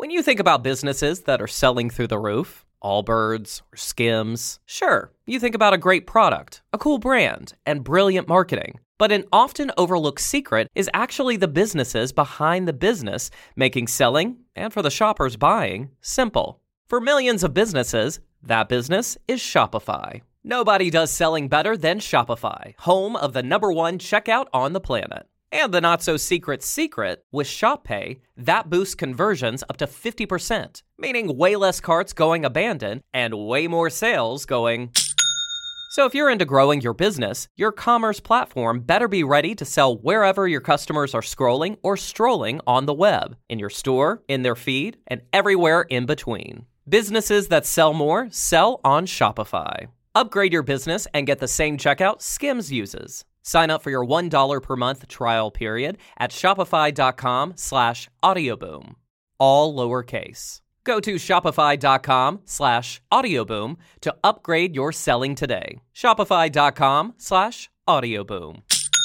When you think about businesses that are selling through the roof, Allbirds or Skims, sure, you think about a great product, a cool brand, and brilliant marketing. But an often overlooked secret is actually the businesses behind the business making selling, and for the shoppers buying, simple. For millions of businesses, that business is Shopify. Nobody does selling better than Shopify, home of the #1 checkout on the planet. And the not-so-secret secret, with Shop Pay, that boosts conversions up to 50%, meaning way less carts going abandoned and way more sales going... So if you're into growing your business, your commerce platform better be ready to sell wherever your customers are scrolling or strolling on the web, in your store, in their feed, and everywhere in between. Businesses that sell more sell on Shopify. Upgrade your business and get the same checkout Skims uses. Sign up for your $1 per month trial period at shopify.com/audioboom. All lowercase. Go to shopify.com/audioboom to upgrade your selling today. Shopify.com/audioboom.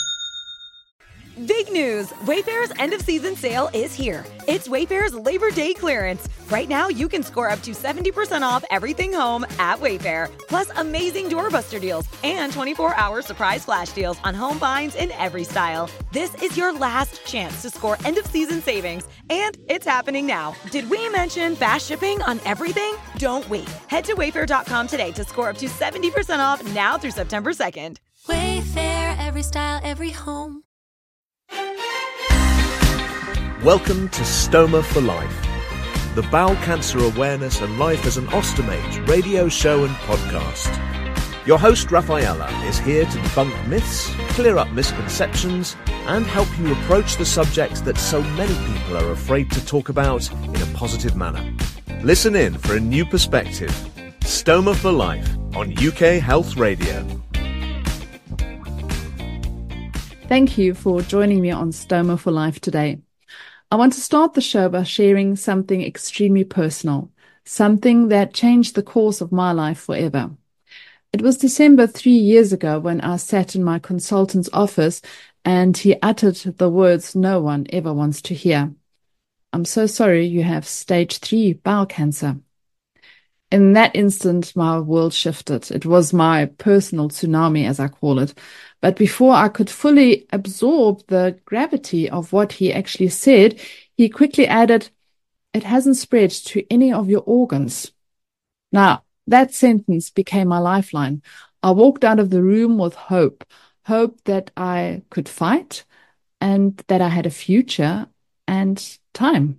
Big news! Wayfair's end-of-season sale is here. It's Wayfair's Labor Day clearance. Right now, you can score up to 70% off everything home at Wayfair. Plus, amazing doorbuster deals and 24-hour surprise flash deals on home finds in every style. This is your last chance to score end-of-season savings, and it's happening now. Did we mention fast shipping on everything? Don't wait. Head to Wayfair.com today to score up to 70% off now through September 2nd. Wayfair, every style, every home. Welcome to Stoma for Life, the bowel cancer awareness and life as an ostomate radio show and podcast. Your host, Rafaela, is here to debunk myths, clear up misconceptions, and help you approach the subjects that so many people are afraid to talk about in a positive manner. Listen in for a new perspective. Stoma for Life on UK Health Radio. Thank you for joining me on Stoma for Life today. I want to start the show by sharing something extremely personal, something that changed the course of my life forever. It was December 3 years ago when I sat in my consultant's office and he uttered the words no one ever wants to hear. I'm so sorry you have stage 3 bowel cancer. In that instant, my world shifted. It was my personal tsunami, as I call it. But before I could fully absorb the gravity of what he actually said, he quickly added, "It hasn't spread to any of your organs." Now, that sentence became my lifeline. I walked out of the room with hope that I could fight and that I had a future and time.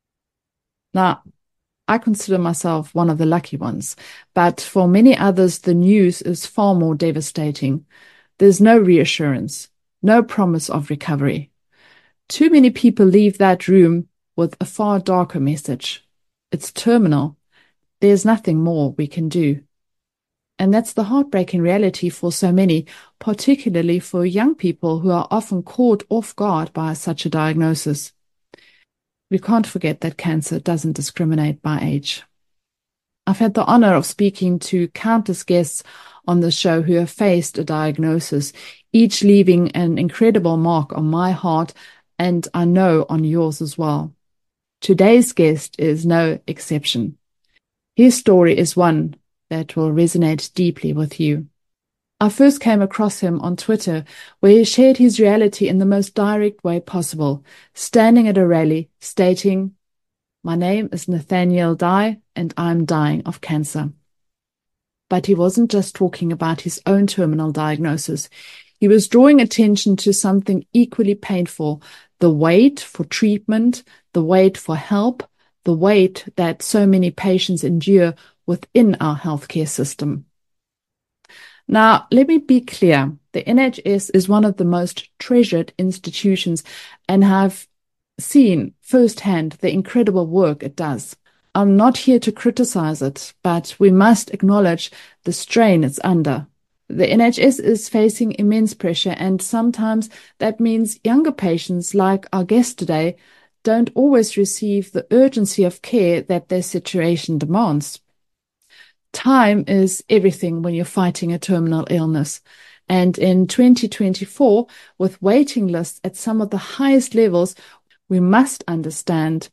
Now, I consider myself one of the lucky ones, but for many others, the news is far more devastating. There's no reassurance, no promise of recovery. Too many people leave that room with a far darker message. It's terminal. There's nothing more we can do. And that's the heartbreaking reality for so many, particularly for young people who are often caught off guard by such a diagnosis. We can't forget that cancer doesn't discriminate by age. I've had the honor of speaking to countless guests on the show who have faced a diagnosis, each leaving an incredible mark on my heart and I know on yours as well. Today's guest is no exception. His story is one that will resonate deeply with you. I first came across him on Twitter, where he shared his reality in the most direct way possible, standing at a rally stating, "My name is Nathaniel Dye, and I'm dying of cancer." But he wasn't just talking about his own terminal diagnosis. He was drawing attention to something equally painful, the wait for treatment, the wait for help, the wait that so many patients endure within our healthcare system. Now, let me be clear. The NHS is one of the most treasured institutions and have seen firsthand the incredible work it does. I'm not here to criticize it, but we must acknowledge the strain it's under. The NHS is facing immense pressure, and sometimes that means younger patients, like our guest today, don't always receive the urgency of care that their situation demands. Time is everything when you're fighting a terminal illness. And in 2024, with waiting lists at some of the highest levels, we must understand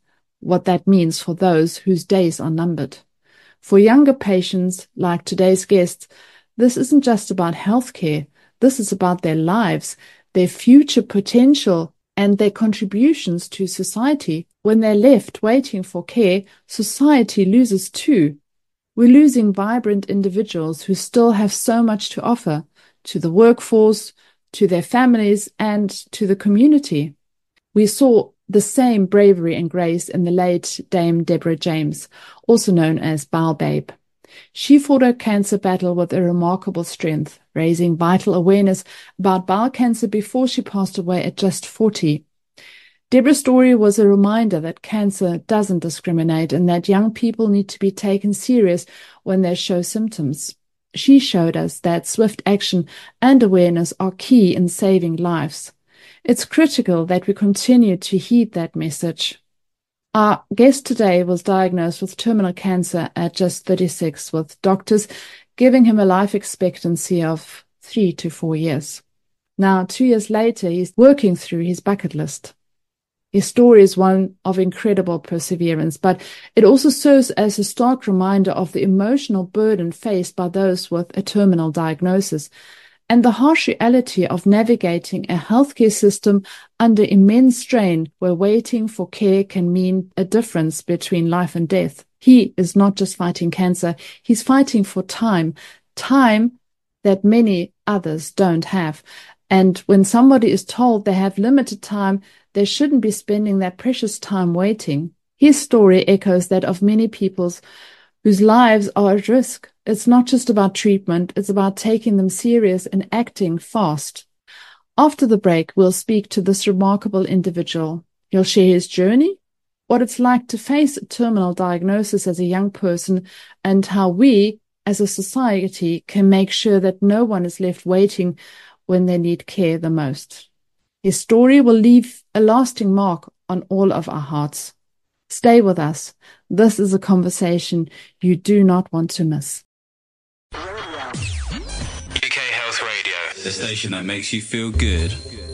what that means for those whose days are numbered. For younger patients like today's guests, this isn't just about healthcare. This is about their lives, their future potential, and their contributions to society. When they're left waiting for care, society loses too. We're losing vibrant individuals who still have so much to offer to the workforce, to their families, and to the community. We saw the same bravery and grace in the late Dame Deborah James, also known as Bowel Babe. She fought her cancer battle with a remarkable strength, raising vital awareness about bowel cancer before she passed away at just 40. Deborah's story was a reminder that cancer doesn't discriminate and that young people need to be taken serious when they show symptoms. She showed us that swift action and awareness are key in saving lives. It's critical that we continue to heed that message. Our guest today was diagnosed with terminal cancer at just 36, with doctors giving him a life expectancy of 3 to 4 years. Now, 2 years later, he's working through his bucket list. His story is one of incredible perseverance, but it also serves as a stark reminder of the emotional burden faced by those with a terminal diagnosis and the harsh reality of navigating a healthcare system under immense strain where waiting for care can mean a difference between life and death. He is not just fighting cancer, he's fighting for time that many others don't have. And when somebody is told they have limited time, they shouldn't be spending that precious time waiting. His story echoes that of many people's whose lives are at risk. It's not just about treatment, it's about taking them serious and acting fast. After the break, we'll speak to this remarkable individual. He'll share his journey, what it's like to face a terminal diagnosis as a young person, and how we, as a society, can make sure that no one is left waiting when they need care the most. His story will leave a lasting mark on all of our hearts. Stay with us. This is a conversation you do not want to miss. UK Health Radio, the station that makes you feel good.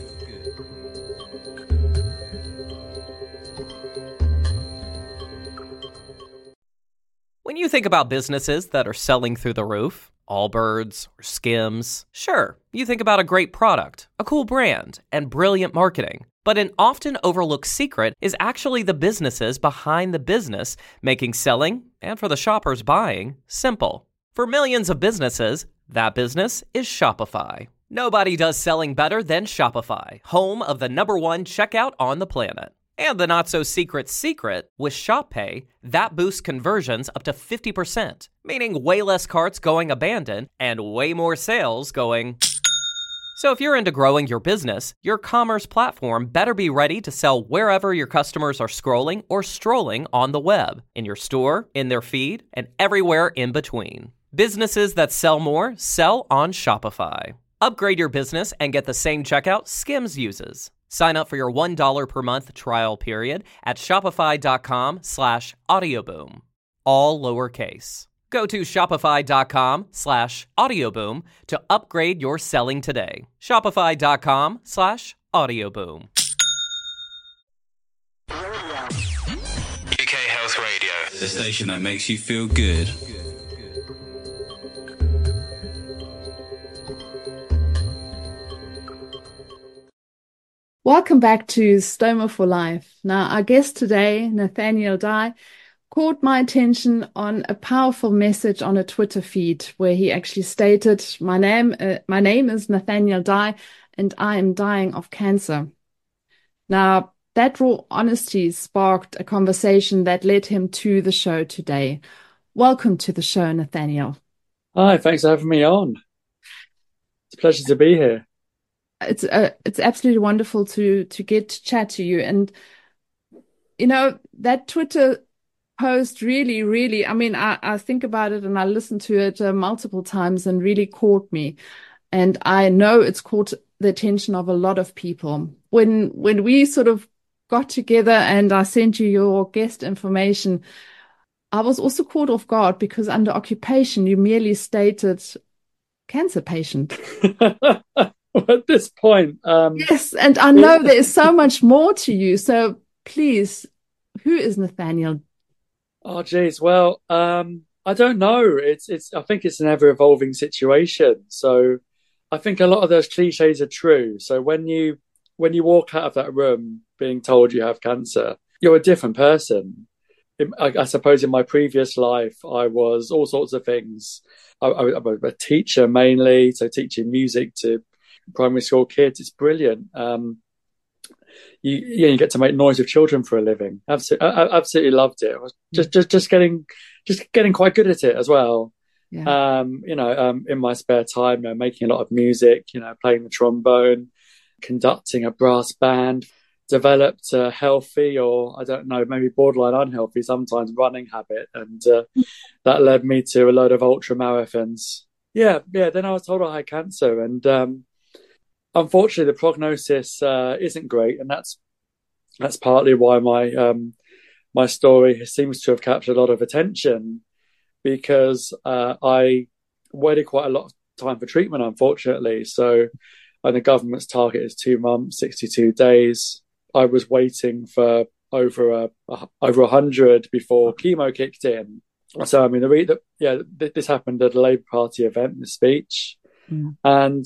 When you think about businesses that are selling through the roof, Allbirds or Skims, sure, you think about a great product, a cool brand, and brilliant marketing. But an often overlooked secret is actually the businesses behind the business, making selling, and for the shoppers buying, simple. For millions of businesses, that business is Shopify. Nobody does selling better than Shopify, home of the #1 checkout on the planet. And the not-so-secret secret, with ShopPay, that boosts conversions up to 50%, meaning way less carts going abandoned and way more sales going... So if you're into growing your business, your commerce platform better be ready to sell wherever your customers are scrolling or strolling on the web, in your store, in their feed, and everywhere in between. Businesses that sell more sell on Shopify. Upgrade your business and get the same checkout Skims uses. Sign up for your $1 per month trial period at shopify.com/audioboom. All lowercase. Go to shopify.com/audioboom to upgrade your selling today. Shopify.com/audioboom. UK Health Radio, the station that makes you feel good. Welcome back to Stoma for Life. Now, our guest today, Nathaniel Dye, caught my attention on a powerful message on a Twitter feed where he actually stated, my name is Nathaniel Dye and I am dying of cancer. Now, that raw honesty sparked a conversation that led him to the show today. Welcome to the show, Nathaniel. Hi, thanks for having me on. It's a pleasure to be here. It's absolutely wonderful to get to chat to you. And, you know, that Twitter post really, I mean, I think about it and I listened to it multiple times and really caught me. And I know it's caught the attention of a lot of people. When we sort of got together and I sent you your guest information, I was also caught off guard because under occupation, you merely stated cancer patient. At this point. Yes, and I know there is so much more to you. So please Who is Nathaniel? Oh, geez. Well, I don't know. I think it's an ever evolving situation. So I think a lot of those cliches are true. So when you walk out of that room being told you have cancer, you're a different person. I suppose in my previous life, I was all sorts of things. I was a teacher mainly, so teaching music to primary school kids. It's brilliant. You get to make noise with children for a living. Absolutely loved it. I was just getting quite good at it as well. Yeah. In my spare time, making a lot of music, playing the trombone, conducting a brass band, developed a healthy, or I don't know, maybe borderline unhealthy sometimes, running habit. And that led me to a load of ultra marathons. Yeah. Then I was told I had cancer, and unfortunately the prognosis isn't great. And that's partly why my story seems to have captured a lot of attention, because I waited quite a lot of time for treatment, unfortunately. So, and the government's target is 2 months, 62 days. I was waiting for over 100 before chemo kicked in. So, I mean, this happened at a Labour Party event, the speech, and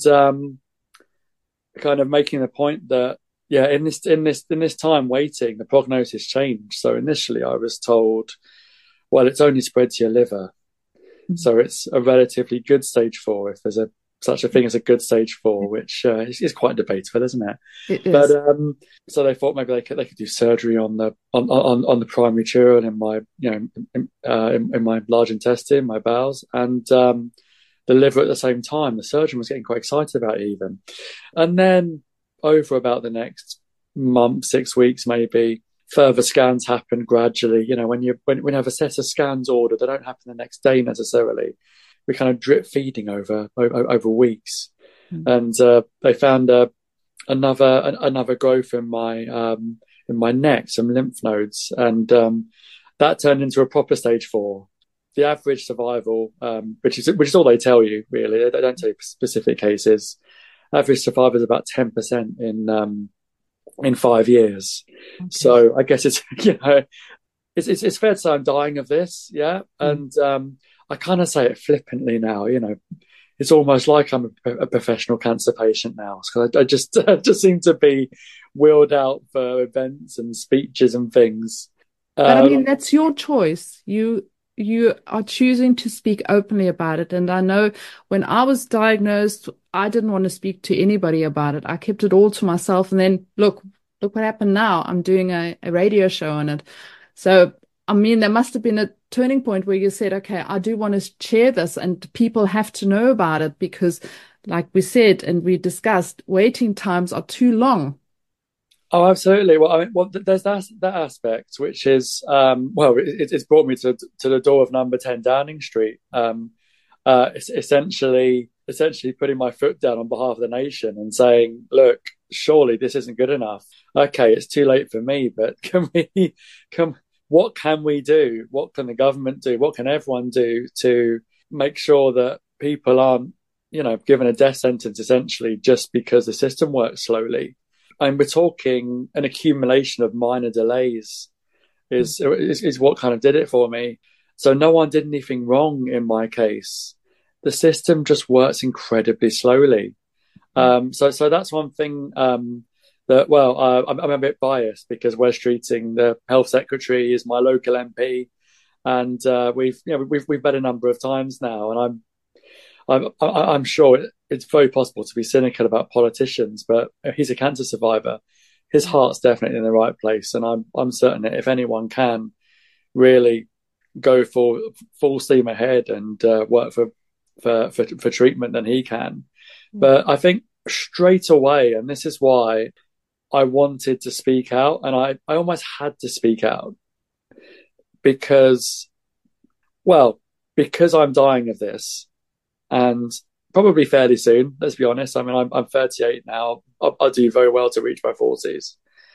kind of making the point that, in this time waiting, the prognosis changed. So initially I was told, well, it's only spread to your liver. So it's a relatively good stage 4, if there's such a thing as a good stage 4, which is quite debatable, isn't it? It is. But so they thought maybe they could do surgery on the primary tumor in my in my large intestine, my bowels, and the liver at the same time. The surgeon was getting quite excited about it even. And then over about the next month, 6 weeks maybe, further scans happen gradually. When you have a set of scans ordered, they don't happen the next day necessarily. We kind of drip feeding over weeks. And they found another growth in my neck, some lymph nodes, and that turned into a proper stage 4. The average survival, which is all they tell you, really. They don't tell you specific cases. Average survival is about 10% in 5 years. Okay. So I guess it's it's fair to say I'm dying of this, yeah. And I kind of say it flippantly now. It's almost like I'm a professional cancer patient now. So I just seem to be wheeled out for events and speeches and things. But I mean, that's your choice. You are choosing to speak openly about it. And I know when I was diagnosed, I didn't want to speak to anybody about it. I kept it all to myself. And then look what happened now. I'm doing a radio show on it. So, I mean, there must have been a turning point where you said, okay, I do want to share this and people have to know about it, because like we said, and we discussed, waiting times are too long. Oh, absolutely. Well, there's that aspect, which is, it's brought me to the door of number 10 Downing Street. It's essentially putting my foot down on behalf of the nation and saying, look, surely this isn't good enough. Okay, it's too late for me, but what can we do? What can the government do? What can everyone do to make sure that people aren't, given a death sentence essentially just because the system works slowly? And we're talking an accumulation of minor delays is what kind of did it for me. So no one did anything wrong in my case. The system just works incredibly slowly. So that's one thing I'm a bit biased, because Wes Streeting, the health secretary, is my local MP, and we've met a number of times now, and I'm sure it's very possible to be cynical about politicians, but he's a cancer survivor. His heart's definitely in the right place, and I'm certain that if anyone can really go for full steam ahead and work for treatment, then he can. But I think straight away, and this is why I wanted to speak out, and I almost had to speak out, because I'm dying of this. And probably fairly soon, let's be honest. I mean, I'm 38 now. I'll do very well to reach my 40s.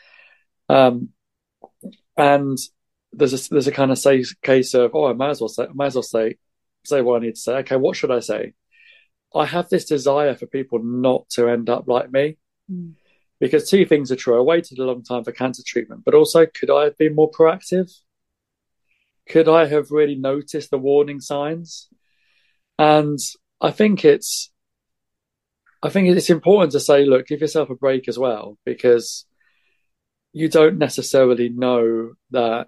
And there's a kind of case of, I might as well say what I need to say. Okay, what should I say? I have this desire for people not to end up like me. Because two things are true. I waited a long time for cancer treatment, but also, could I have been more proactive? Could I have really noticed the warning signs? And I think it's important to say, look, give yourself a break as well, because you don't necessarily know that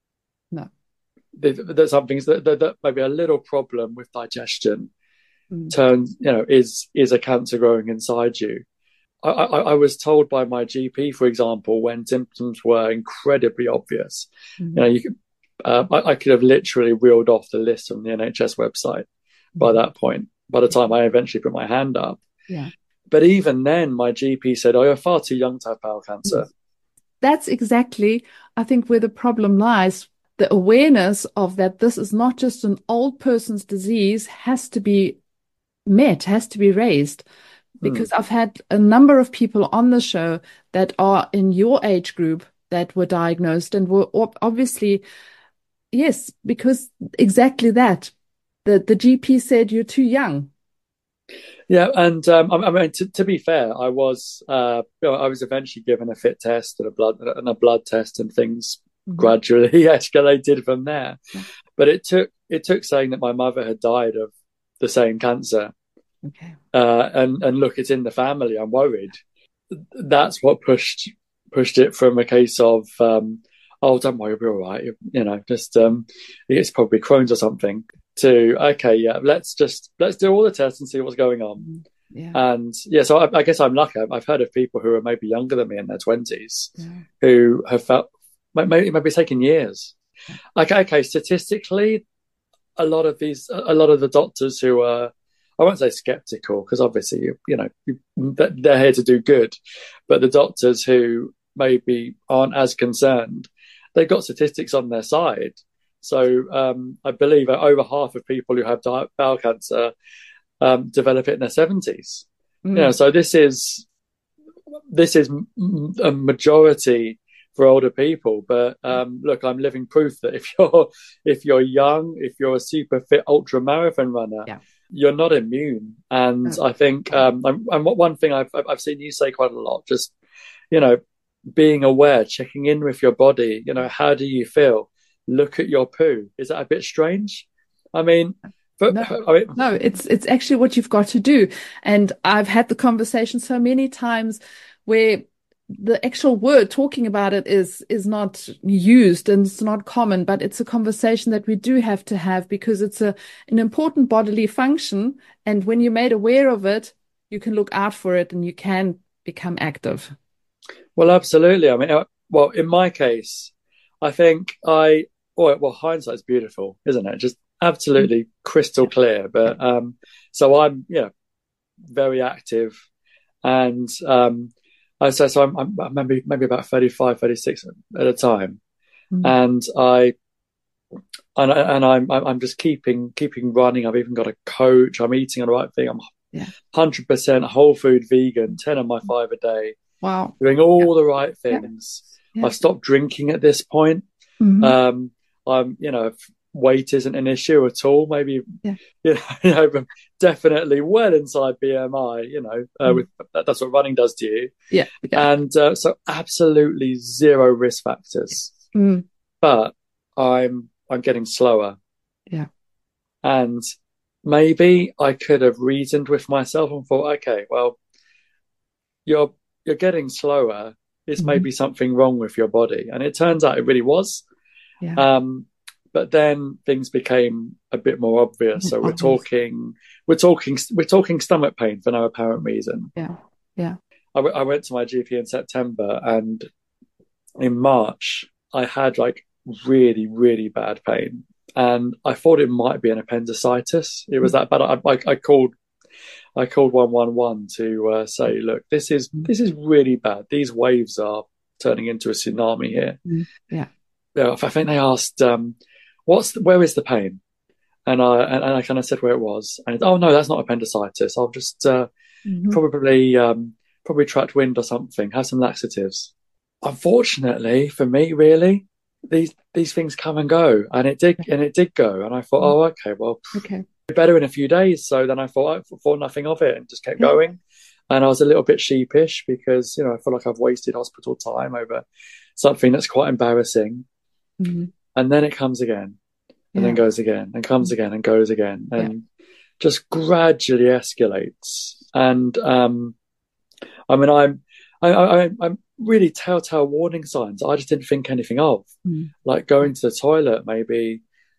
that some things that maybe a little problem with digestion turns, is a cancer growing inside you. I was told by my GP, for example, when symptoms were incredibly obvious, I could have literally reeled off the list on the NHS website by that point, by the time I eventually put my hand up. Yeah. But even then, my GP said, "Oh, you're far too young to have bowel cancer." That's exactly, I think, where the problem lies. The awareness of that this is not just an old person's disease has to be met, has to be raised. Because I've had a number of people on the show that are in your age group that were diagnosed and were obviously, yes, because exactly that. The GP said you're too young. Yeah, and I mean, to be fair, I was eventually given a fit test and a blood test, and things gradually escalated from there. Yeah. But it took saying that my mother had died of the same cancer. Okay. And look, it's in the family. I'm worried. That's what pushed it from a case of, oh, don't worry, we'll be all right. It's probably Crohn's or something. To okay, yeah, let's do all the tests and see what's going on. Yeah. And yeah, so I guess I'm lucky. I've heard of people who are maybe younger than me in their 20s who have felt maybe taken years. Okay, statistically, a lot of the doctors who are, I won't say skeptical, because obviously, they're here to do good. But the doctors who maybe aren't as concerned, they've got statistics on their side. So I believe over half of people who have bowel cancer develop it in their 70s. So this is a majority for older people. But look, I'm living proof that if you're young, if you're a super fit ultra marathon runner, you're not immune. And I think one thing I've seen you say quite a lot, just being aware, checking in with your body. How do you feel? Look at your poo. Is that a bit strange? I mean, no, it's actually what you've got to do. And I've had the conversation so many times where the actual word talking about it is not used and it's not common, but it's a conversation that we do have to have, because it's an important bodily function. And when you're made aware of it, you can look out for it and you can become active. Well, absolutely. I mean, in my case, I think hindsight's beautiful, isn't it? Just absolutely crystal clear. But so I'm very active, and so I'm maybe about 35, 36 at a time, and I'm just keeping running. I've even got a coach. I'm eating on the right thing. I'm 100% whole food vegan, 10 on my 5 a day. Wow, doing all the right things. Yeah. I've stopped drinking at this point. Weight isn't an issue at all. Maybe, definitely well inside BMI. That's what running does to you. Yeah. And so absolutely zero risk factors. But I'm getting slower. Yeah. And maybe I could have reasoned with myself and thought, okay, well, you're getting slower. It's maybe something wrong with your body. And it turns out it really was. Yeah. But then things became a bit more obvious. So we're talking stomach pain for no apparent reason. Yeah. Yeah. I went to my GP in September, and in March I had really, really bad pain. And I thought it might be an appendicitis. It was that bad. I called 111 to say, look, this is really bad. These waves are turning into a tsunami here. Yeah. I think they asked, where is the pain? And I kind of said where it was. And oh no, that's not appendicitis. I'll just probably trapped wind or something. Have some laxatives. Unfortunately for me, really, these things come and go, and it did go. And I thought, oh, okay, well, better in a few days. So then I thought nothing of it and just kept going. And I was a little bit sheepish because, I feel like I've wasted hospital time over something that's quite embarrassing. Mm-hmm. And then it comes again, and then goes again, and comes again, and goes again, and just gradually escalates. And I'm really telltale warning signs I just didn't think anything of, like going to the toilet maybe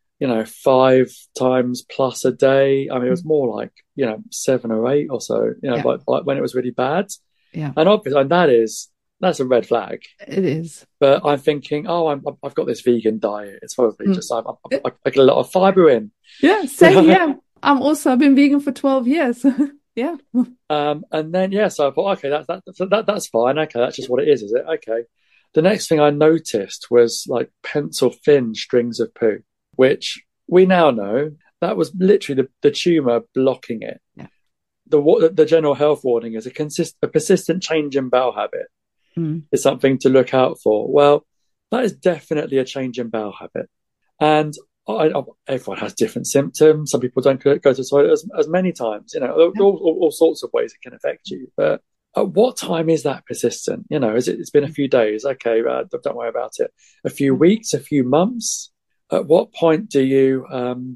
5 times plus a day. I mean, it was more like 7 or 8 or so, like when it was really bad. And obviously, and that's a red flag. It is. But I'm thinking, I've got this vegan diet. It's probably just I get a lot of fibre in. Yeah, same here. I've been vegan for 12 years. Yeah. And then so I thought, okay, that's fine. Okay, that's just what it is it? Okay. The next thing I noticed was like pencil thin strings of poo, which we now know that was literally the tumour blocking it. Yeah. The general health warning is a persistent change in bowel habit. Is something to look out for. Well, that is definitely a change in bowel habit. And everyone has different symptoms. Some people don't go to the toilet as many times. All sorts of ways it can affect you. But at what time is that persistent? It's been a few days. Okay, don't worry about it. A few weeks, a few months. At what point do you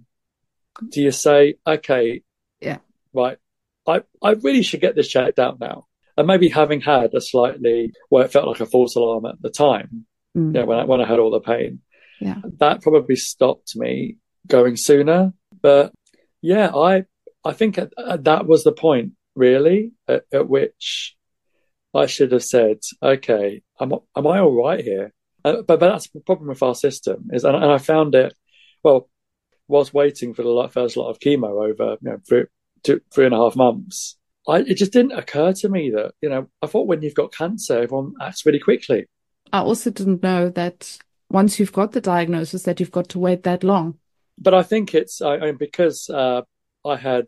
say, okay, right, I really should get this checked out now? And maybe having had it felt like a false alarm at the time, when I had all the pain, that probably stopped me going sooner. But I think that was the point really at which I should have said, okay, am I all right here? But that's the problem with our system and I found it, whilst waiting for the first lot of chemo over 3.5 months. It just didn't occur to me that, I thought when you've got cancer, everyone acts really quickly. I also didn't know that once you've got the diagnosis that you've got to wait that long. But I think it's because I had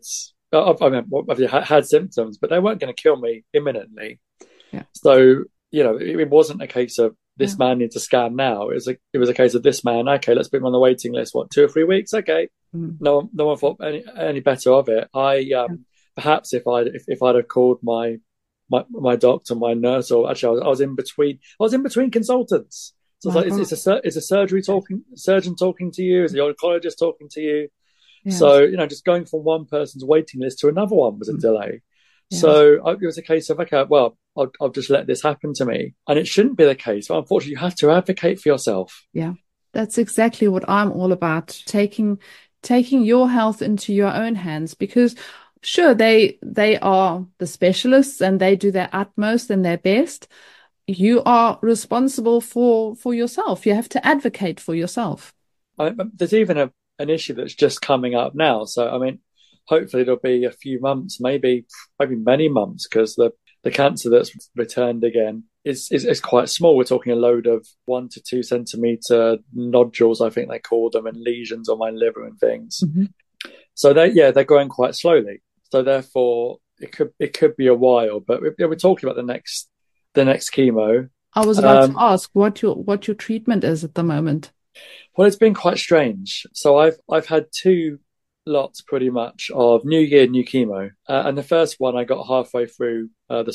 symptoms, but they weren't going to kill me imminently. Yeah. So, it wasn't a case of this man needs a scan now. It was a case of this man, okay, let's put him on the waiting list. 2 or 3 weeks? Okay. No one thought any better of it. Perhaps if I'd have called my doctor, my nurse, or actually I was in between consultants. So it's a surgeon talking to you, is the oncologist talking to you. Yes. So just going from one person's waiting list to another one was a delay. Yes. So it was a case of, okay, well, I'll just let this happen to me, and it shouldn't be the case. But unfortunately, you have to advocate for yourself. Yeah, that's exactly what I'm all about. Taking your health into your own hands, because sure, they are the specialists and they do their utmost and their best. You are responsible for yourself. You have to advocate for yourself. There's even an issue that's just coming up now. So, hopefully it'll be a few months, maybe many months, because the cancer that's returned again is quite small. We're talking a load of 1 to 2 centimetre nodules, I think they call them, and lesions on my liver and things. Mm-hmm. So they're growing quite slowly. So therefore, it could be a while. But we're talking about the next chemo. I was about to ask what your treatment is at the moment. Well, it's been quite strange. So I've had 2 lots pretty much of New Year, new chemo, and the first one I got halfway through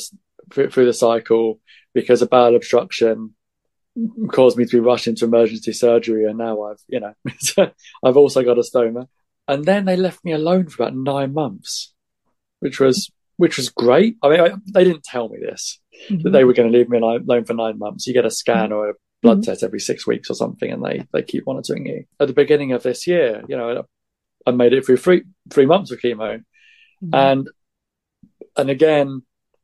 the cycle because a bowel obstruction caused me to be rushed into emergency surgery, and now I've also got a stoma. And then they left me alone for about 9 months, which was great. They didn't tell me this, that they were going to leave me alone for 9 months. You get a scan or a blood test every 6 weeks or something, and they keep monitoring you. At the beginning of this year, I made it through 3 months of chemo, and again,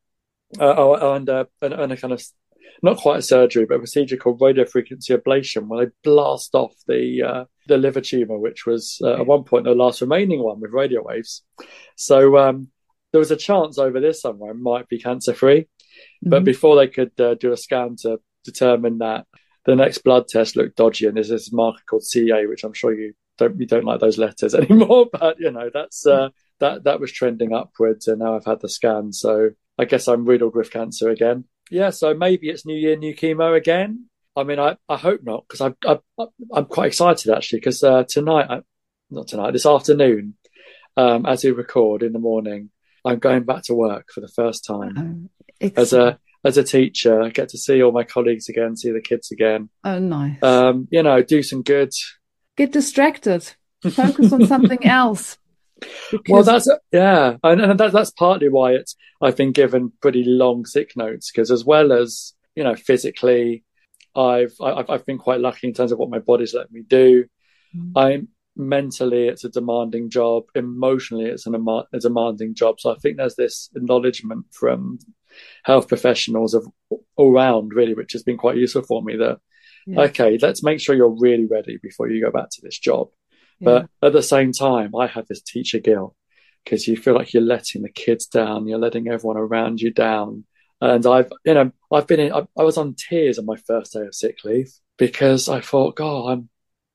and a kind of, not quite a surgery, but a procedure called radiofrequency ablation, where they blast off the liver tumor, which was at one point the last remaining one with radio waves. So there was a chance over this summer I might be cancer free, but before they could do a scan to determine that, the next blood test looked dodgy, and there's this marker called CA, which I'm sure you don't like those letters anymore, but that's that was trending upwards, and now I've had the scan, so I guess I'm riddled with cancer again. Yeah, so maybe it's New Year, new chemo again. I hope not, because I'm quite excited actually, because this afternoon, as we record in the morning, I'm going back to work for the first time. Oh, As a teacher, I get to see all my colleagues again, see the kids again. oh, nice. Do some good. Get distracted. Focus on something else. Well, that's partly why I've been given pretty long sick notes, because as well as, physically, I've been quite lucky in terms of what my body's let me do. I'm mentally, it's a demanding job. Emotionally, it's a demanding job. So I think there's this acknowledgement from health professionals of all round, really, which has been quite useful for me, that, okay, let's make sure you're really ready before you go back to this job. But at the same time, I have this teacher guilt, because you feel like you're letting the kids down, you're letting everyone around you down. And I was on tears on my first day of sick leave, because I thought, God,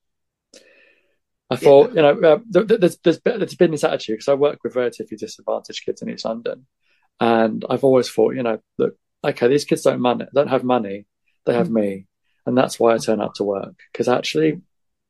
there's been this attitude, because I work with relatively disadvantaged kids in East London. And I've always thought, look, okay, these kids don't have money, they have me. And that's why I turn up to work, because actually,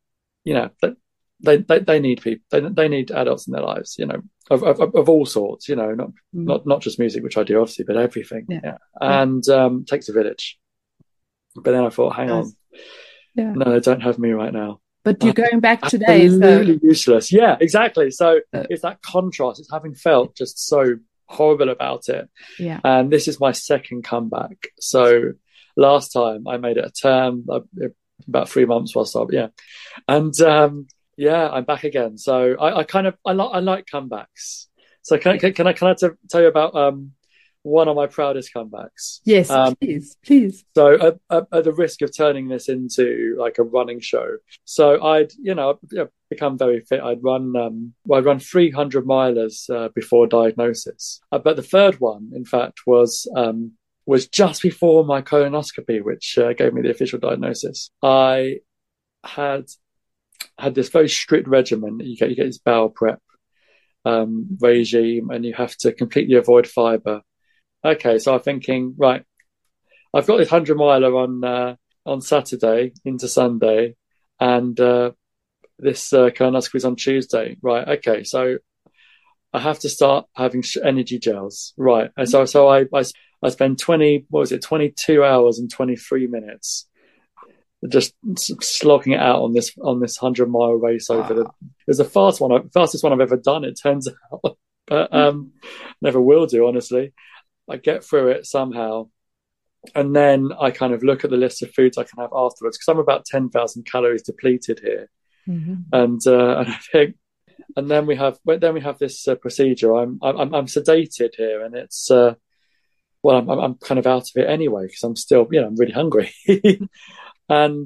they need people, they need adults in their lives, of all sorts, not just music, which I do obviously, but everything. And takes a village. But then I thought, hang on, no, they don't have me right now. But you're going back today. Absolutely useless. Yeah, exactly. So it's that contrast. It's having felt just so horrible about it. Yeah. And this is my second comeback. So last time I made it a term, about 3 months whilst and I'm back again. So I like comebacks. So can I tell you about one of my proudest comebacks? Yes, please. So at the risk of turning this into like a running show, so I'd become very fit. I'd run 300 milers before diagnosis, but the third one, in fact, was just before my colonoscopy, which gave me the official diagnosis. I had this very strict regimen. You get this bowel prep regime, and you have to completely avoid fibre. Okay, so I'm thinking, right, I've got this 100-miler on Saturday into Sunday, and this colonoscopy is on Tuesday. Right, okay, so I have to start having energy gels. Right, and so I spend 22 hours and 23 minutes just slogging it out on this 100-mile race over it was the fastest one I've ever done, it turns out. But never will do, honestly. I get through it somehow, and then I kind of look at the list of foods I can have afterwards, because I'm about 10,000 calories depleted here. And I think, and then we have this procedure. I'm sedated here, and it's I'm kind of out of it anyway, because I'm still I'm really hungry. And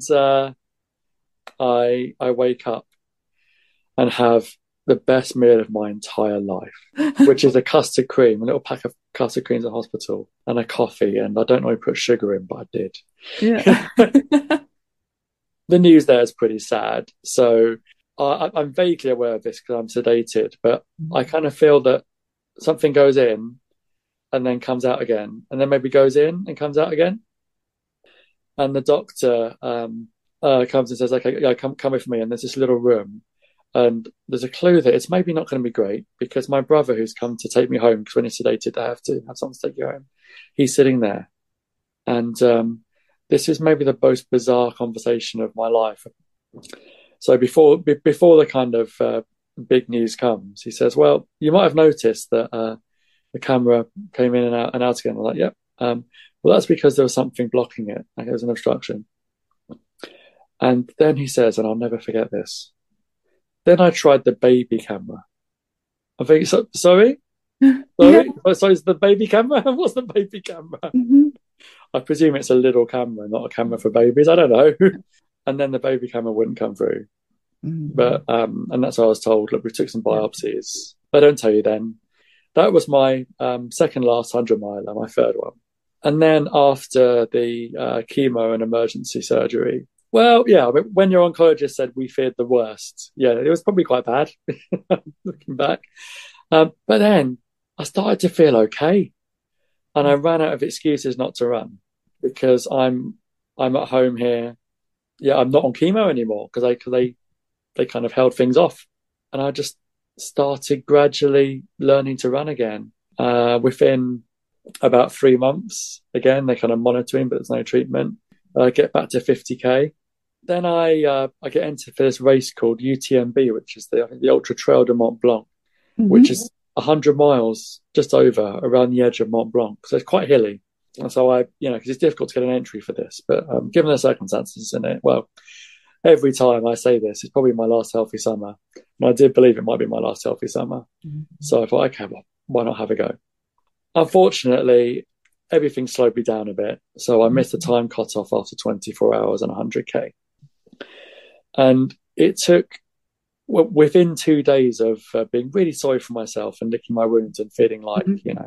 I wake up and have the best meal of my entire life, which is a custard cream, a little pack of custard creams at hospital, and a coffee. And I don't know who put sugar in, but I did. Yeah. The news there is pretty sad. So I'm vaguely aware of this because I'm sedated, but I kind of feel that something goes in and then comes out again, and then maybe goes in and comes out again. And the doctor comes and says, okay, come with me. And there's this little room. And there's a clue that it's maybe not going to be great, because my brother, who's come to take me home, because when you're sedated, I have to have someone to take you home, he's sitting there. And this is maybe the most bizarre conversation of my life. So before the kind of big news comes, he says, well, you might have noticed that the camera came in and out again. I'm like, yep. Well, that's because there was something blocking it. Like there was an obstruction. And then he says, and I'll never forget this, then I tried the baby camera. I think, sorry? Yeah. So it's the baby camera? What's the baby camera? Mm-hmm. I presume it's a little camera, not a camera for babies. I don't know. And then the baby camera wouldn't come through. Mm-hmm. But and that's what I was told. Look, we took some biopsies. But I don't tell you then. That was my second last 100-miler, my third one. And then after the chemo and emergency surgery, well, yeah, when your oncologist said we feared the worst, yeah, it was probably quite bad, looking back. But then I started to feel okay. And I ran out of excuses not to run, because I'm at home here. Yeah, I'm not on chemo anymore, because they kind of held things off. And I just started gradually learning to run again. Within about 3 months, again, they're kind of monitoring, but there's no treatment. Get back to 50k. Then I get entered for this race called UTMB, which is the Ultra Trail de Mont Blanc, which is 100 miles just over around the edge of Mont Blanc. So it's quite hilly. And so because it's difficult to get an entry for this, but given the circumstances in it, well, every time I say this, it's probably my last healthy summer. And I did believe it might be my last healthy summer. So I thought, okay, well, why not have a go? Unfortunately, everything slowed me down a bit. So I missed the time cutoff after 24 hours and 100k. And it took, within 2 days of being really sorry for myself and licking my wounds and feeling like,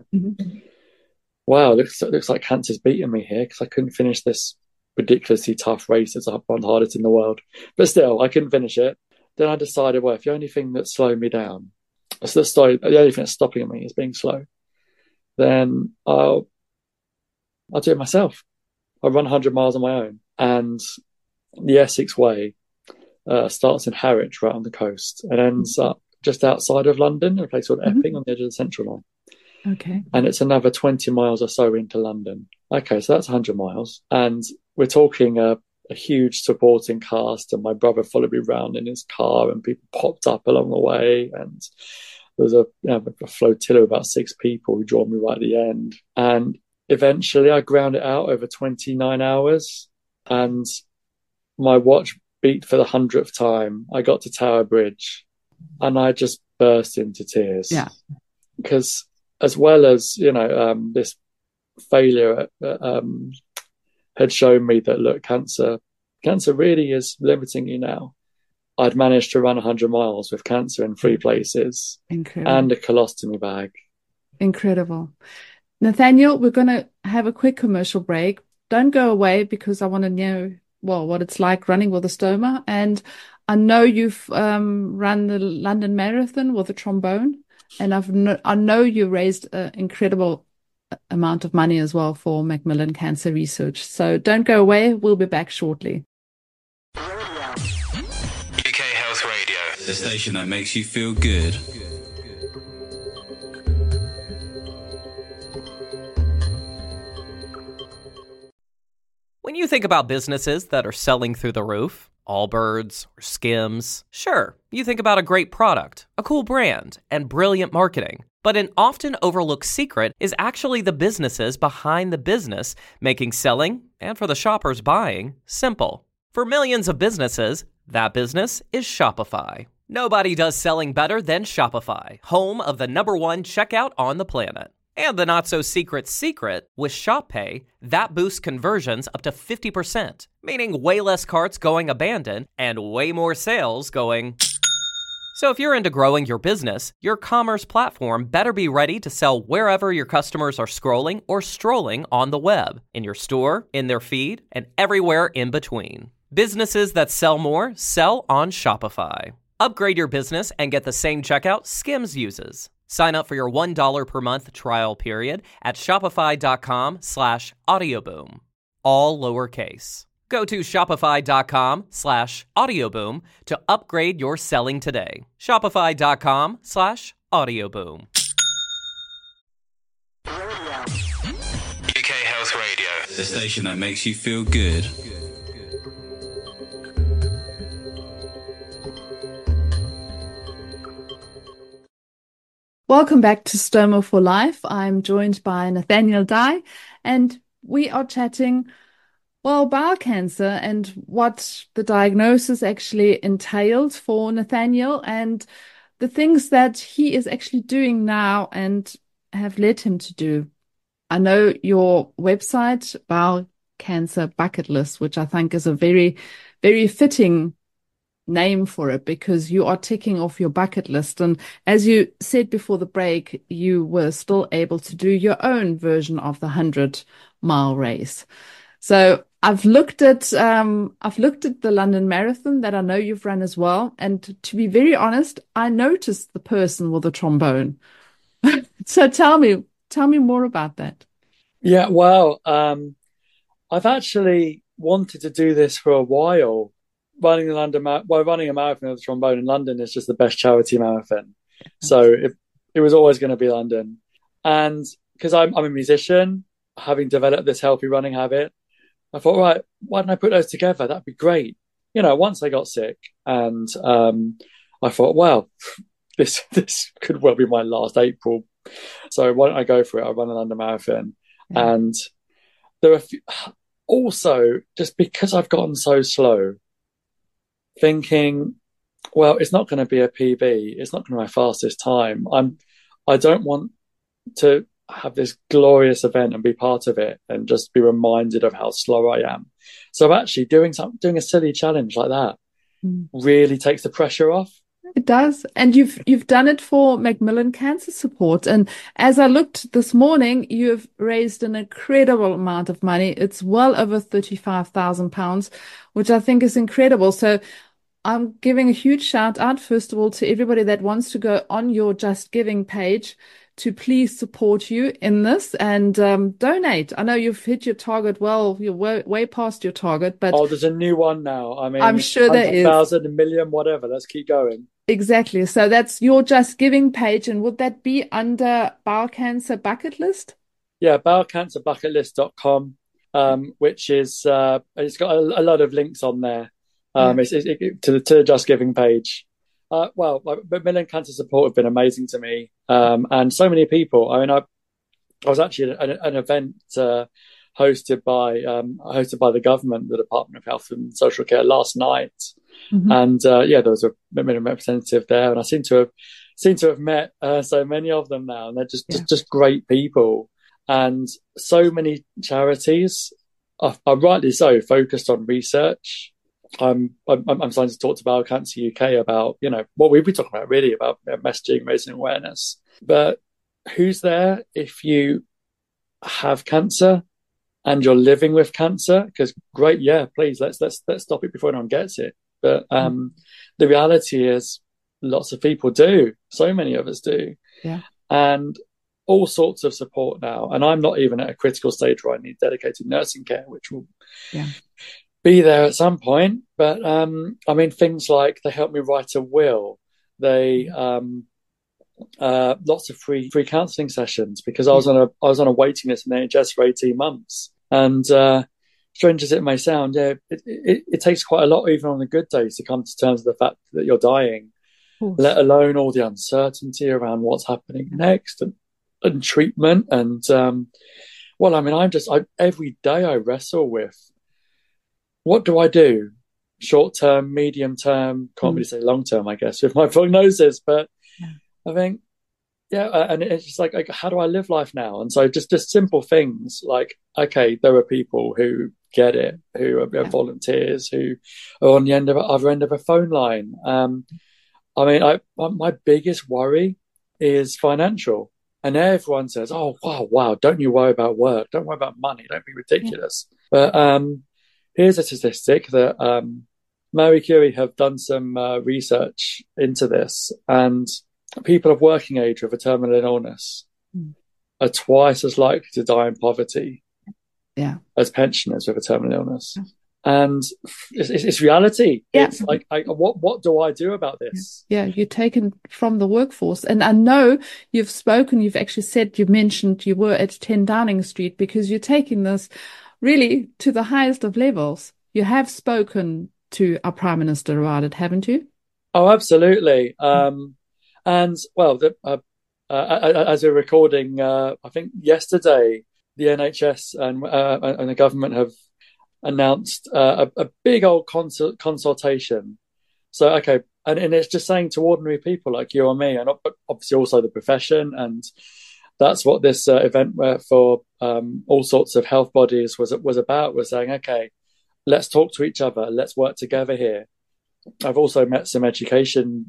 wow, looks like cancer's beating me here, because I couldn't finish this ridiculously tough race. It's one of the hardest in the world. But still, I couldn't finish it. Then I decided, well, if the only thing that's slowing me down, the only thing that's stopping me is being slow, then I'll do it myself. I'll run 100 miles on my own. And the Essex Way starts in Harwich, right on the coast, and ends up just outside of London, in a place called Epping on the edge of the Central Line. Okay. And it's another 20 miles or so into London. Okay, so that's 100 miles. And we're talking a huge supporting cast, and my brother followed me around in his car, and people popped up along the way. And there was a flotilla of about 6 people who joined me right at the end. And eventually I ground it out over 29 hours. And my watch beat for the 100th time. I got to Tower Bridge and I just burst into tears. Yeah. Because as well as, this failure had shown me that, look, cancer really is limiting you now. I'd managed to run 100 miles with cancer in 3 places. Incredible. And a colostomy bag. Incredible. Nathaniel, we're going to have a quick commercial break. Don't go away, because I want to know, what it's like running with a stoma. And I know you've run the London Marathon with a trombone, and I know you raised an incredible amount of money as well for Macmillan Cancer Research. So don't go away. We'll be back shortly. UK Health Radio, the station that makes you feel good. When you think about businesses that are selling through the roof, Allbirds or Skims, sure, you think about a great product, a cool brand, and brilliant marketing. But an often overlooked secret is actually the businesses behind the business, making selling, and for the shoppers buying, simple. For millions of businesses, that business is Shopify. Nobody does selling better than Shopify, home of the #1 checkout on the planet. And the not-so-secret secret, with Shop Pay, that boosts conversions up to 50%, meaning way less carts going abandoned and way more sales going... So if you're into growing your business, your commerce platform better be ready to sell wherever your customers are scrolling or strolling on the web, in your store, in their feed, and everywhere in between. Businesses that sell more sell on Shopify. Upgrade your business and get the same checkout Skims uses. Sign up for your $1 per month trial period at shopify.com/audioboom. All lowercase. Go to shopify.com/audioboom to upgrade your selling today. Shopify.com/audioboom. UK Health Radio, the station that makes you feel good. Welcome back to Stoma for Life. I'm joined by Nathaniel Dye, and we are chatting, bowel cancer and what the diagnosis actually entailed for Nathaniel and the things that he is actually doing now and have led him to do. I know your website, Bowel Cancer Bucket List, which I think is a very, very fitting name for it, because you are ticking off your bucket list. And as you said before the break, you were still able to do your own version of the 100-mile race. So I've looked at the London Marathon that I know you've run as well. And to be very honest, I noticed the person with the trombone. So tell me more about that. Yeah, well, I've actually wanted to do this for a while. Running a marathon with a trombone in London is just the best charity marathon. So it was always going to be London. And because I'm a musician, having developed this healthy running habit, I thought, right, why don't I put those together? That'd be great. Once I got sick, and I thought, well, this could well be my last April. So why don't I go for it? I run a London Marathon. Yeah. And there are also, just because I've gotten so slow, thinking, well, it's not going to be a PB. It's not going to be my fastest time. I don't want to have this glorious event and be part of it and just be reminded of how slow I am. So actually doing a silly challenge like that really takes the pressure off. It does. And you've done it for Macmillan Cancer Support. And as I looked this morning, you've raised an incredible amount of money. It's well over £35,000, which I think is incredible. So I'm giving a huge shout out, first of all, to everybody that wants to go on your Just Giving page to please support you in this and donate. I know you've hit your target well. You're way past your target, but there's a new one now. I mean, I'm sure there is 100,000, a million, whatever. Let's keep going. Exactly. So that's your Just Giving page, and would that be under Bowel Cancer Bucket List? Yeah, bowelcancerbucketlist.com, which is it's got a lot of links on there. It's to the Just Giving page. Well, Macmillan Cancer Support have been amazing to me, and so many people. I mean, I was actually at an event hosted by the government, the Department of Health and Social Care, last night, and there was a Macmillan representative there, and I seem to have met so many of them now, and they're just great people, and so many charities are rightly so focused on research. I'm starting to talk to Bowel Cancer UK about, what we've been talking about, really, about messaging, raising awareness. But who's there if you have cancer and you're living with cancer? Because great, yeah, please, let's stop it before anyone gets it. But the reality is lots of people do. So many of us do. Yeah. And all sorts of support now. And I'm not even at a critical stage where I need dedicated nursing care, which will be there at some point. But I mean, things like they helped me write a will. They lots of free counselling sessions, because I was on a waiting list in the NHS for 18 months. And strange as it may sound, it takes quite a lot, even on the good days, to come to terms with the fact that you're dying, let alone all the uncertainty around what's happening next and treatment. And well, I mean, every day I wrestle with, what do I do? Short term, medium term, can't really say long term, I guess, with my prognosis. But I think, and it's just like, how do I live life now? And so just simple things like, okay, there are people who get it, who are volunteers, who are on the other end of a phone line. I mean, my biggest worry is financial. And everyone says, oh, wow, don't you worry about work. Don't worry about money. Don't be ridiculous. But here's a statistic that Marie Curie have done some research into this, and people of working age with a terminal illness are twice as likely to die in poverty as pensioners with a terminal illness. And it's reality. It's like, what do I do about this? You're taken from the workforce. And I know you've mentioned you were at 10 Downing Street, because you're taking this really to the highest of levels. You have spoken to our Prime Minister about it, haven't you? Oh, absolutely. And well, as we're recording, I think yesterday, the NHS and the government have announced a big old consultation. So, okay, and it's just saying to ordinary people like you or me, and obviously also the profession, and that's what this event for all sorts of health bodies was about, was saying, okay, let's talk to each other, let's work together here. I've also met some education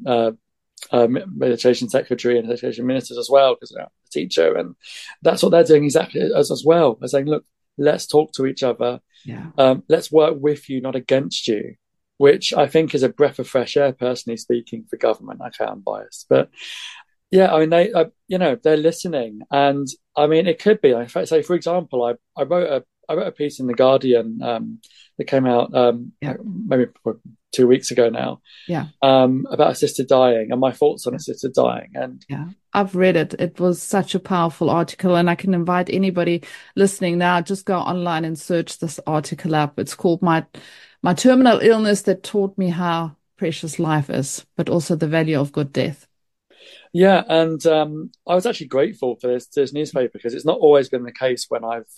secretary and education ministers as well, because I'm a teacher, and that's what they're doing exactly as well. They're saying, look, let's talk to each other. Let's work with you, not against you, which I think is a breath of fresh air, personally speaking, for government. Okay, I'm biased, but yeah, I mean, they're listening. And I mean, it could be, in fact, say, for example, I wrote wrote a piece in the Guardian that came out maybe 2 weeks ago now. About assisted dying and my thoughts on assisted dying. And I've read it. It was such a powerful article, and I can invite anybody listening now, just go online and search this article up. It's called My Terminal Illness That Taught Me How Precious Life Is, but also the Value of Good Death. Yeah, and I was actually grateful for this newspaper, because it's not always been the case when I've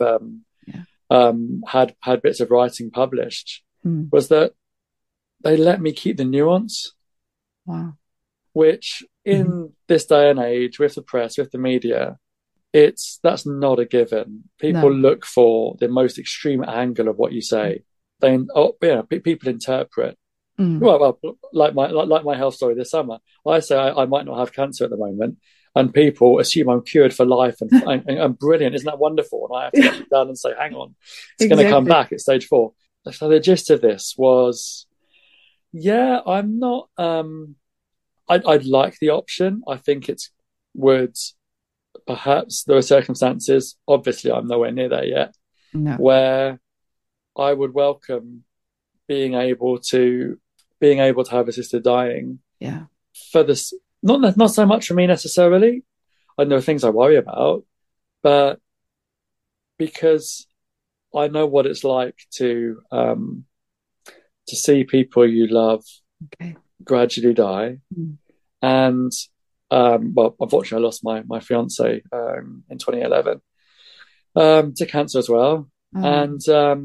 had bits of writing published, was that they let me keep the nuance. Wow. Which in this day and age, with the press, with the media, that's not a given. People look for the most extreme angle of what you say. People interpret. Well, like my health story this summer, I say I might not have cancer at the moment, and people assume I'm cured for life and brilliant. Isn't that wonderful? And I have to get it down and say, hang on, it's going to come back at stage 4. So the gist of this was, I'm not. I'd like the option. I think perhaps there are circumstances. Obviously, I'm nowhere near there yet. No. Where I would welcome being able to have assisted dying. Yeah. For this, not so much for me necessarily. I know things I worry about, but because I know what it's like to see people you love gradually die. And unfortunately, I lost my fiance in 2011 to cancer as well. And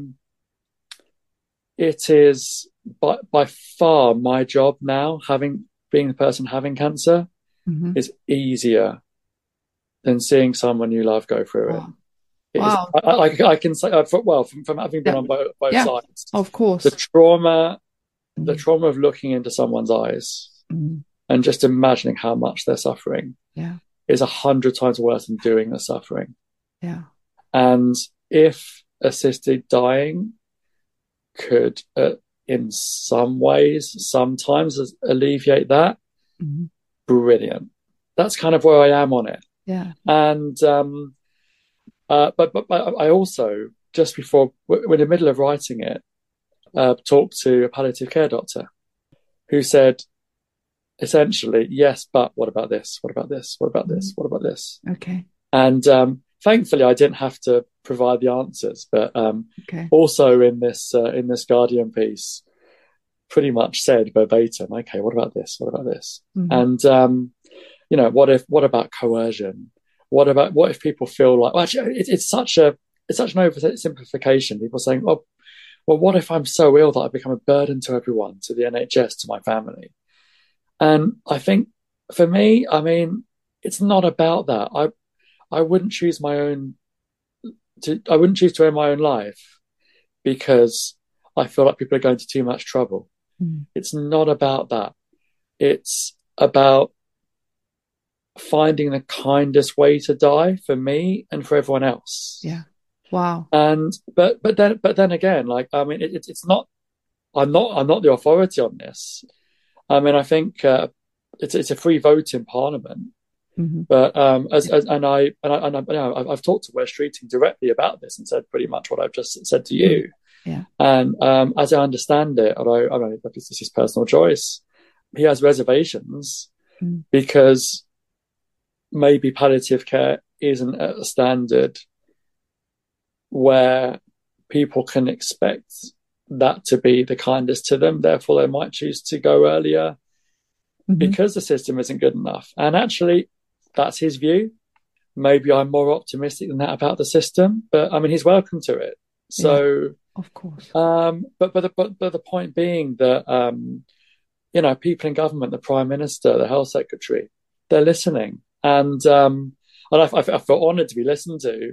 it is by far my job now, being the person having cancer, is easier than seeing someone you love go through it. Wow. I can say, from having been on both sides, of course, the trauma of looking into someone's eyes and just imagining how much they're suffering is 100 times worse than doing the suffering. Yeah. And if assisted dying could, in some ways, sometimes alleviate that, brilliant. That's kind of where I am on it. Yeah. And but I also, just before, in the middle of writing it, talked to a palliative care doctor who said, essentially, yes, but what about this? What about this? What about this? What about this? Okay. And thankfully, I didn't have to provide the answers, but also in this Guardian piece, pretty much said verbatim, okay, what about this? What about this? And what about coercion? What if people feel like, well, actually, it's such an oversimplification. People saying, well, what if I'm so ill that I become a burden to everyone, to the NHS, to my family? And I think for me, I mean, it's not about that. I wouldn't choose to end my own life because I feel like people are going to too much trouble. It's not about that. It's about finding the kindest way to die for me and for everyone else. Yeah. Wow. And but then again, like, I mean, it's not. I'm not the authority on this. I mean, I think it's a free vote in Parliament. But I've talked to Wes Streeting directly about this and said pretty much what I've just said to you. Yeah. And as I understand it, although I mean, this is his personal choice, he has reservations because maybe palliative care isn't at a standard where people can expect that to be the kindest to them. Therefore, they might choose to go earlier because the system isn't good enough. And actually, that's his view. Maybe I'm more optimistic than that about the system, but I mean, he's welcome to it. So, of course. But the point being that people in government, the Prime Minister, the Health Secretary, they're listening, and I feel honoured to be listened to.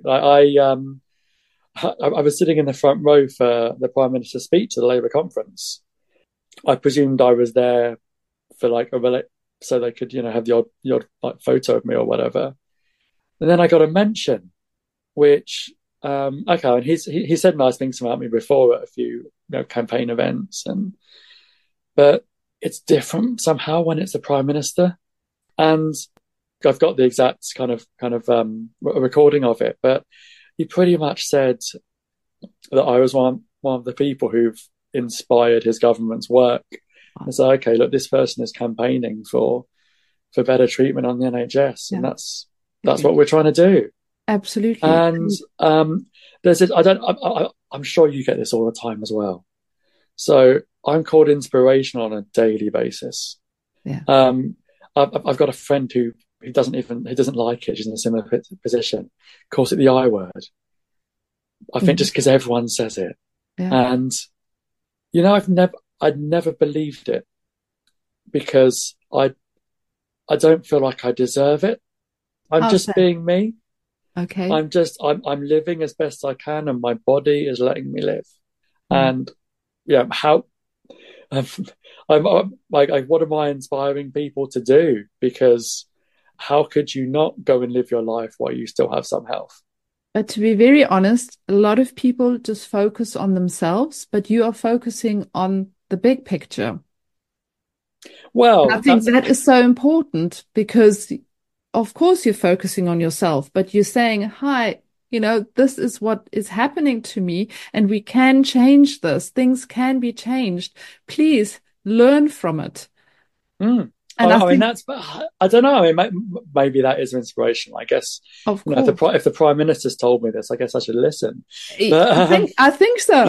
I was sitting in the front row for the Prime Minister's speech at the Labour conference. I presumed I was there for so they could, have the odd like photo of me or whatever. And then I got a mention, which and he said nice things about me before at a few campaign events, but it's different somehow when it's the Prime Minister. And I've got the exact kind of recording of it, but he pretty much said, that I was one of the people who've inspired his government's work. And so, okay, look, this person is campaigning for better treatment on the NHS, and that's what we're trying to do. Absolutely. And there's this, I'm sure you get this all the time as well. So I'm called inspirational on a daily basis. Yeah. I've got a friend who doesn't like it. She's in a similar position. Calls it the I word. I think just because everyone says it. Yeah. And I'd never believed it, because I don't feel like I deserve it. I'm just being me. Okay. I'm living as best I can, and my body is letting me live. And how I'm like, what am I inspiring people to do? Because how could you not go and live your life while you still have some health? But to be very honest, a lot of people just focus on themselves, but you are focusing on the big picture. Well, I think that is so important, because of course you're focusing on yourself, but you're saying, hi, this is what is happening to me, and we can change this. Things can be changed. Please learn from it. And I mean, I don't know. I mean, maybe that is inspirational, I guess. Of course. If the Prime Minister's told me this, I guess I should listen. But, I think so.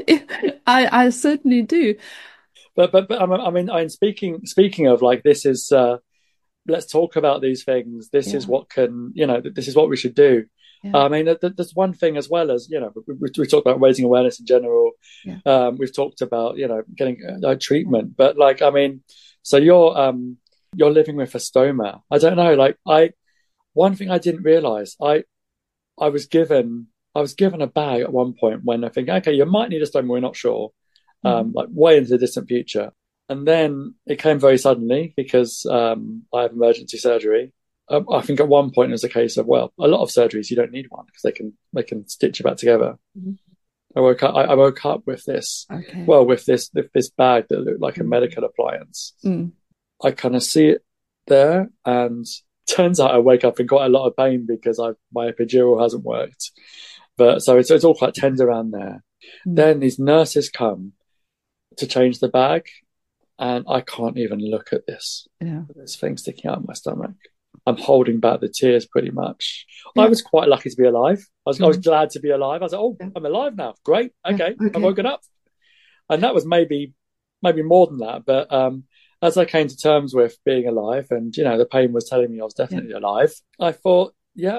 I certainly do. But I mean, speaking of, like, this is, let's talk about these things. This is what this is what we should do. Yeah. I mean, there's one thing as well, as, we talked about raising awareness in general. Yeah. We've talked about, getting treatment, but, like, I mean, so you're living with a stoma. I don't know. Like, one thing I didn't realize, I was given a bag at one point when I think, okay, you might need a stoma. We're not sure. Like, way into the distant future. And then it came very suddenly, because I have emergency surgery. I think at one point it was a case of, well, a lot of surgeries you don't need one, because they can stitch you back together. Mm-hmm. I woke up with this, with this bag that looked like a medical appliance. I kind of see it there, and turns out I wake up in quite a lot of pain because my epidural hasn't worked. But so it's all quite tense around there. Then these nurses come to change the bag, and I can't even look at this. Yeah. This thing sticking out of my stomach. I'm holding back the tears pretty much. Yeah. I was quite lucky to be alive. I was glad to be alive. I was like, I'm alive now. Great. Okay. I've woken up. And that was maybe more than that. But as I came to terms with being alive, and, the pain was telling me I was definitely alive, I thought,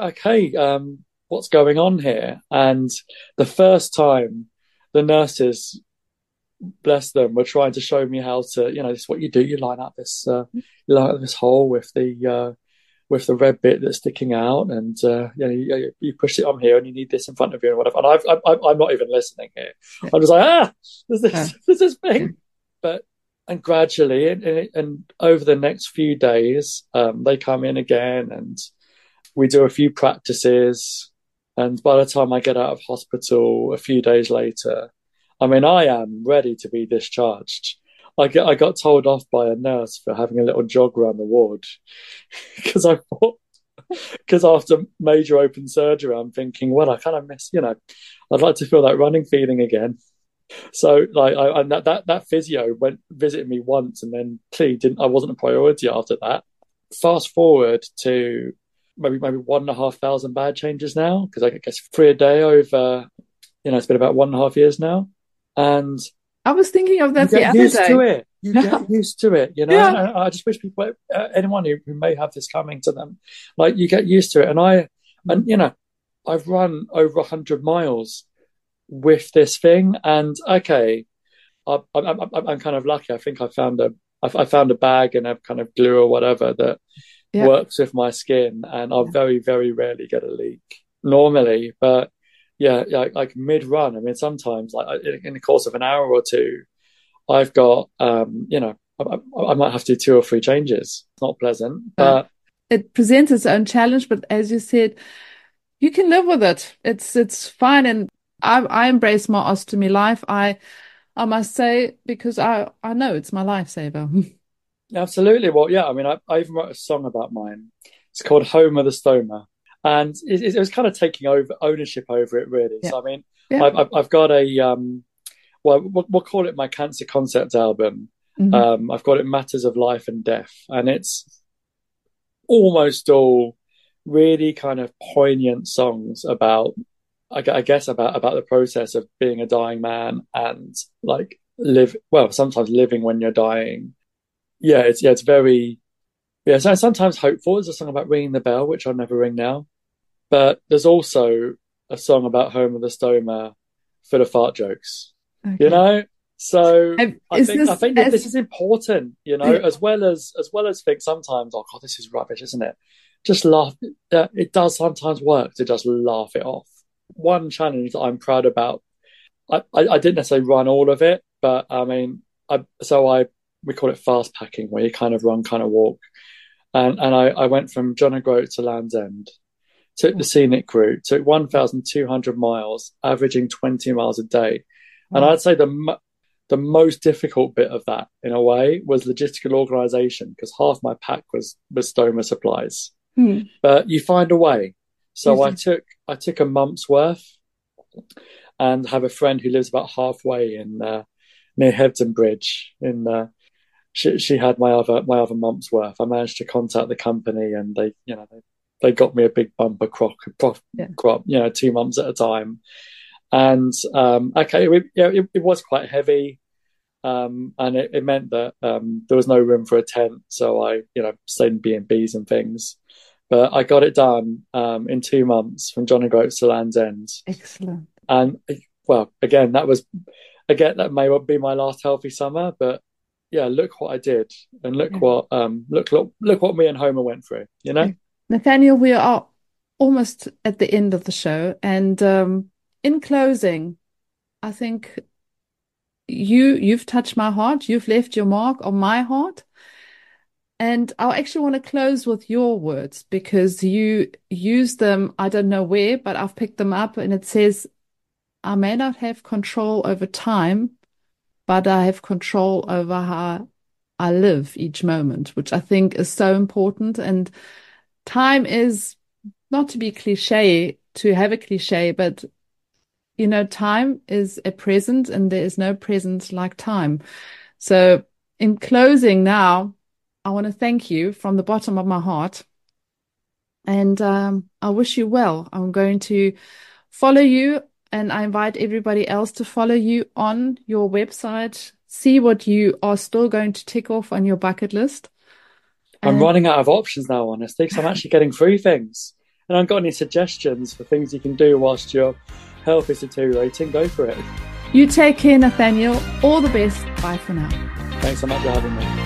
what's going on here? And the first time the nurses, bless them, were trying to show me how to, this is what you do. You line up this hole with the red bit that's sticking out, and you push it on here, and you need this in front of you, and whatever. And I'm not even listening here. I'm just like, there's this thing. And gradually, and over the next few days, they come in again, and we do a few practices. And by the time I get out of hospital a few days later, I mean, I am ready to be discharged. I got told off by a nurse for having a little jog around the ward, because after major open surgery, I'm thinking, well, I kind of miss, I'd like to feel that running feeling again. So, like, that physio visited me once, and then clearly I wasn't a priority after that. Fast forward to maybe 1,500 bad changes now, because I guess 3 a day over, it's been about 1.5 years now. And I was thinking of that the other day. You get used to it, Yeah. And I just wish people, anyone who may have this coming to them, like, you get used to it. And I've run over 100 miles with this thing, and okay, I'm kind of lucky. I think I found a bag and a kind of glue or whatever that works with my skin, and I very, very rarely get a leak normally, but. Yeah, like mid-run. I mean, sometimes, like, in the course of an hour or two, I've got, I might have to do 2 or 3 changes. It's not pleasant, but it presents its own challenge. But as you said, you can live with it. It's fine, and I embrace my ostomy life. I must say, because I know it's my lifesaver. Absolutely. Well, yeah. I mean, I even wrote a song about mine. It's called "Home of the Stoma." And it was kind of taking over ownership over it, really. Yeah. So, I mean, Yeah. I've got a, we'll call it my cancer concept album. Mm-hmm. I've got it Matters of Life and Death. And it's almost all really kind of poignant songs about, I guess, about the process of being a dying man and like sometimes living when you're dying. Yeah, it's very, so sometimes hopeful. There's a song about ringing the bell, which I'll never ring now. But there's also a song about Homer the Stoma full of fart jokes, Okay. So I think that this this is important, as well as think sometimes, oh God, this is rubbish, isn't it? Just laugh. It does sometimes work to just laugh it off. One challenge that I'm proud about, I didn't necessarily run all of it, but I mean, we call it fast packing, where you kind of run, kind of walk. And I went from John O'Groat to Land's End, took the scenic route, took 1,200 miles, averaging 20 miles a day. And I'd say the most difficult bit of that, in a way, was logistical organisation, because half my pack was stoma supplies. But you find a way. So I took a month's worth, and have a friend who lives about halfway in near Hebden Bridge. She had my other month's worth. I managed to contact the company, and they got me a big bumper crop, 2 months at a time. And it was quite heavy, and it meant that there was no room for a tent, so I stayed in B&Bs and things. But I got it done in 2 months, from John O'Groats to Land's End. Excellent. And again, that may well be my last healthy summer, but yeah, look what I did, and look what me and Homer went through. Nathaniel, we are almost at the end of the show, and in closing, I think you've touched my heart. You've left your mark on my heart. And I actually want to close with your words, because you use them, I don't know where, but I've picked them up, and it says, I may not have control over time, but I have control over how I live each moment, which I think is so important. And time is, not to be cliche, to have a cliche, but time is a present, and there is no present like time. So in closing now, I want to thank you from the bottom of my heart, and I wish you well. I'm going to follow you, and I invite everybody else to follow you on your website, see what you are still going to tick off on your bucket list. I'm running out of options now, honestly, because I'm actually getting through things. And I've got any suggestions for things you can do whilst your health is deteriorating, go for it. You take care, Nathaniel. All the best. Bye for now. Thanks so much for having me.